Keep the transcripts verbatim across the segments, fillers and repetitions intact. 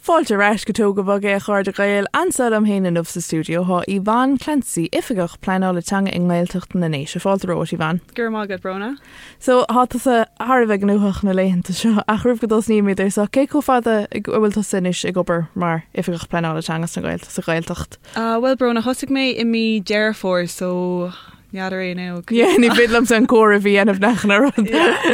Fáilte reis go tóga bhagé chuir de gail ansal am héanaan of sa stúdio há Ivan Clancy ifigach pleanála teanga in Gaeltacht na nééis. Fáilte róis Ivan. Gur mágad brona. So háta sa Harbheith gnuach na léhananta seo a chrúh go dos níimiidir sa cé có fada ag bhfuilta sinis ag obair mar ifigach pleanála teangas na Gaeltacht sa Gaeltacht. Uh, well brona, hosig mé i mi dearfór so neadar é now. Yeah, ní bidlam san córa bhí anamh nachna rud.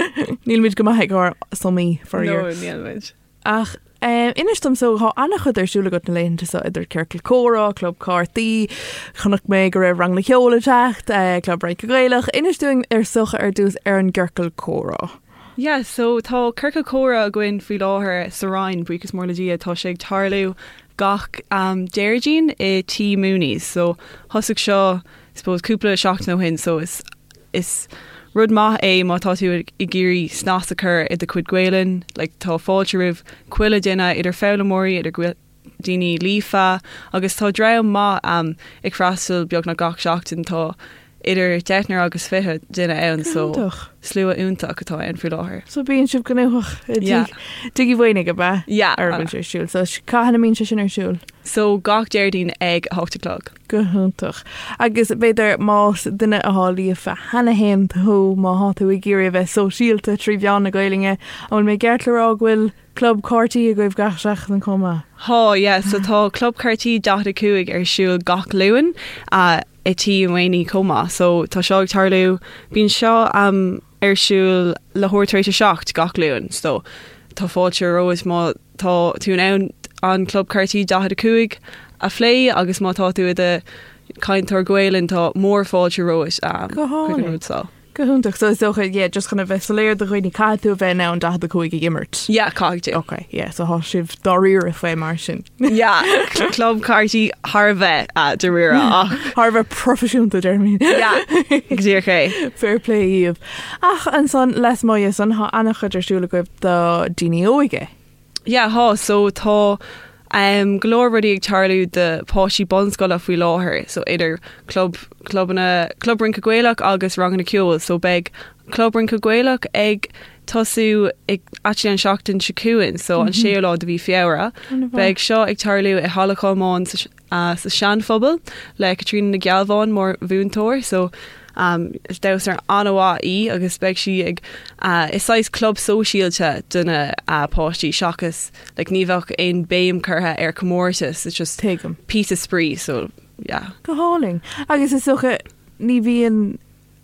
Níl míid go maithe gá somí for No, year. níl míid. Ach Um, Inistom so há annach chud ar siúla go na léanta sa idir Circle Córa, Club Cartaí, chunach mé go raibh rang na cheola techt, uh, Club Break a Gaelach, inistúing ar sucha ar dús ar an Circle Córa. Yeah, so tá Circle Córa going fi láthir sa Ryan buchas mór le dia tá sé ag tarlú gach um, Deirgin i T Mooney's. So hosig seo, suppose cúpla seacht nó hin, so is is rud maith é má tá tú i géirí snásacur i de cuid Gaelan, like tá fáilte rih cuile duine idir fálamóí idir daoine lífa, agus tá dream má um, ag freastal beag na gach seachtain tá idir deithnar agus fithe duine ann, so slua úntaach atá an fi láthir. So bíonn sib gnuach tuigi bhhaine go bheith Yeah, ar bhain sé siúil, so caihanna mín sin ar siúil. So gach Deirgin ag hochtaclog. Go húntaach. Agus beidir más duine a hálíí fe hena héim thu má háú i ggéir bheith so síalta trí bheán na Gaelinge an mé geirtlerá bhfuil Club Cartaí a goibh gaseach an comma. Há, yeah, so tá Club Cartaí data cuaig ar siúil gach luúin a i tí amhaoine comma, so tá seo ag tarlú bíonn seo um, ar siúil le thuirtaréis seacht gach luúin, so tá fáilte rois má tá tú ann an Club Cartaí data cuaig a phlé agus má tá tú de caintar Gaelan tá mór fáilte rois um, Go hálainn. so. Go húntaach, so is socha, yeah, just chuna bheith soléir do chuoine caithú bheith ná an data a chuig i gimmert. Yeah, cáigte. Okay, yeah, so há sibh doríir a fé mar sin. Yeah, Club Cartaí Harbheith uh, de rira ach. Harbheith profisiúnta dermín. Yeah, exactly. Fair play íomh. Ach, an son les moia son há annach chud ar siúla goibh do daoine óige. Yeah, há, so tá um, glór rudí ag tarlú de páisí bonscoil a faoi láthair, so idir club clubna club rinca Gaelach agus rangan na ceol, so beg club rinca Gaelach ag tosú ag actually an seachtain sicuin, so an séolá de bhí fiara, beg seo ag tarlú i halaámáin sa, uh, sa seanphobal le Catriona na Galván mór bhúntóir, so Um, is daus ar anhá í agus beg si ag uh, isáis club sosialte duna uh, páistí seachas like, níbhah ein béim curtha ar commórtas, it's just Take 'em. piece of spree, so yeah. Go háling. Agus is socha ní bhíon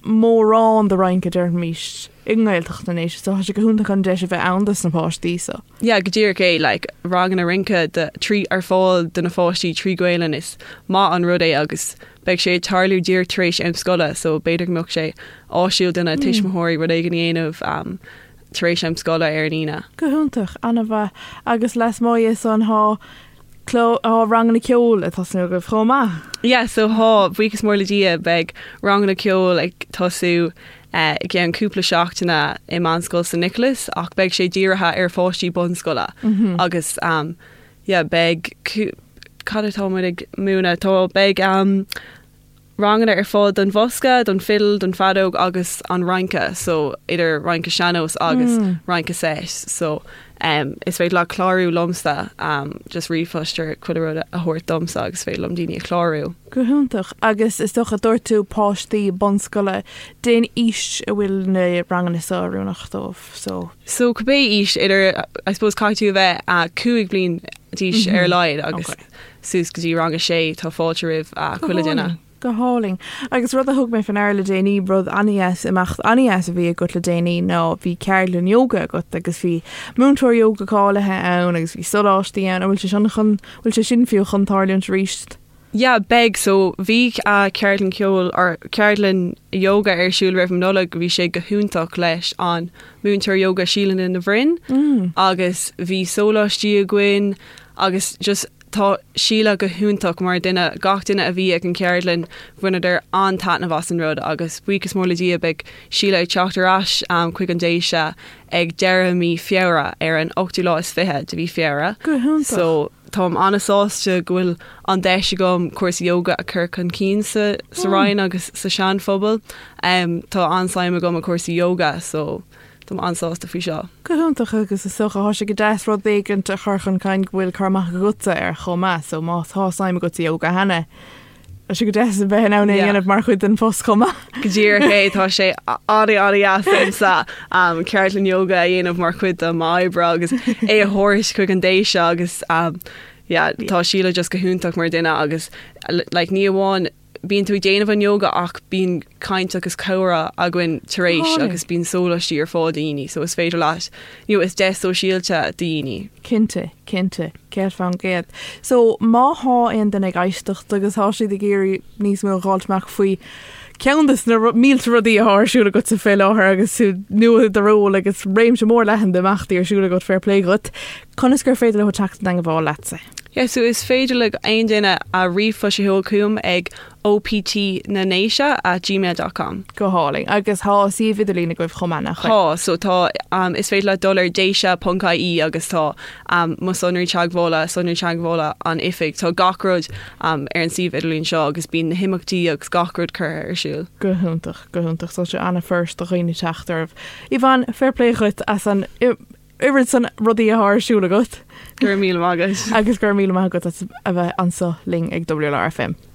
mórrán de reinca dermís i Gaeltacht na nééis, so has go húnta an deis a bheith andas na páistí so. Yeah, go dtír é like ragan a rinca de trí ar fáil duna fáistí trí Gaelan is má an rud é agus beg sé tarlú dír trééis am scola, so beidir mioch sé áisiúil duna tiismóirí rud é gan éanamh um, trééis am scola ar nína. Go húntaach anna bheith agus les moia son há cló á rangan na ceol a tasú go chomá. Yeah, so há bhuichas mór le dia beg rangan na ceol ag tosú uh, ag an cúpla seachtainna i manscoil San Nicholas ach beg sé díirithe ar fáistí bonscola Mhm. agus um, yeah, beg cadtá ag múna tá beg um, rangan ar fád don bhosca, don fiddle, don fadóg agus an ranca, so idir ranca seanos agus Mm. ranca seis, so um, is féad le chlárú lomsta um, just rifoster chuidir a thuirt domsa agus féad lom daoine chlárú. Go húntaach agus is docha dúirtú páistí bonscoile déon ís a bhfuil na rangan is áúnach dómh, so. So go bé is idir I suppose caiitú bheith a cúig blin díis Mhm. ar leid agus Okay. sús go dtí ranga sé tá fáilte rih a Go chuile duine. háling, Go háling. Agus rud a thug mé fan air le déanaí brod anías imecht anías a bhí a go le déanaí ná bhí ceirlann yoga go agus bhí múntóir yoga cáilethe ann agus bhí sodáistí ann a bhfuil sé sin chun bhfuil sé sin fiú chun tarlún ríist. Yeah, beg, so bhí a ceirlan ceol ar ceirlan yoga ar siúil raibh nola go bhí sé go húntaach leis an múntóir yoga sílan in na bhrin, Mm. agus bhí sólátí a gcuin agus just tá síla go húntaach mar duine gach duine a bhí ag an ceirlan bhuiidir an tána bhas an rud agus buchas mór le dia beg síla ag teachtarrás um, chuig an déise ag Jeremy fiara ar an ochtú lá is fithe de bhí fiara. Go húntaach. So Tom anasáiste gohfuil an deise gom cuas yoga a chur chun cín sa, sa Mm. Ryan agus sa seanphobal. Um, tá ansáime gom a cuasa yoga, so Tá ansásta fi seo. Goúntaach agus is socha há sé go deis rud éigen a churchan caiin bhfuil carmach gota ar chomá so má tááim go tíí óga henne. A si go de a bheit ná dhéanamh mar chuid den fós comma. Godíir ché tá sé áí áí as sa ceirlinn yoga a dhéanamh mar chuid a maibra agus é a thuiris chuig an déise agus tá síle just go húntaach mar duine agus le ní bháin bíon tú déanamh an yoga ach bíon caiint agus cora a gin taréis agus bíon sólatí ar fád daoine, so is féidir leis nu is de ó síalte daoine. Cinnte, cinnte, ceir fan géad. So má há aon den ag aistecht agus há siad a géirí níos mé gáiltmeach faoi ceantas na mílte rudí athsúla go sa fé láthair agus nua de ró agus réim se mór lehan deachtaí ar siúla go fair plégat. Conas gur féidir le teachta an bháil lese. Yeah, so is féidir le aon duine a rifa se heolcúm ag O P T na néise at gmail dot com. Go háling, agus há sí viidirlína goibh chomanach. Há, so tá um, is féidir le dólar déise punca í agus tá um, mu sonir teagmhóla, sonir teagmhóla an ifig, tá gacród um, ar an sí viidirlín seo agus bíon na himachtaí agus gacród chur ar siúil. Gohúntaach, gohúntaach, so se anna first a chuoine teachtarmh. Ivan, fairpléchuit as an Irid san rudí a thsúla got. Gur míle agus. Agus gur míle agus a bheith ansa ling ag W R F M.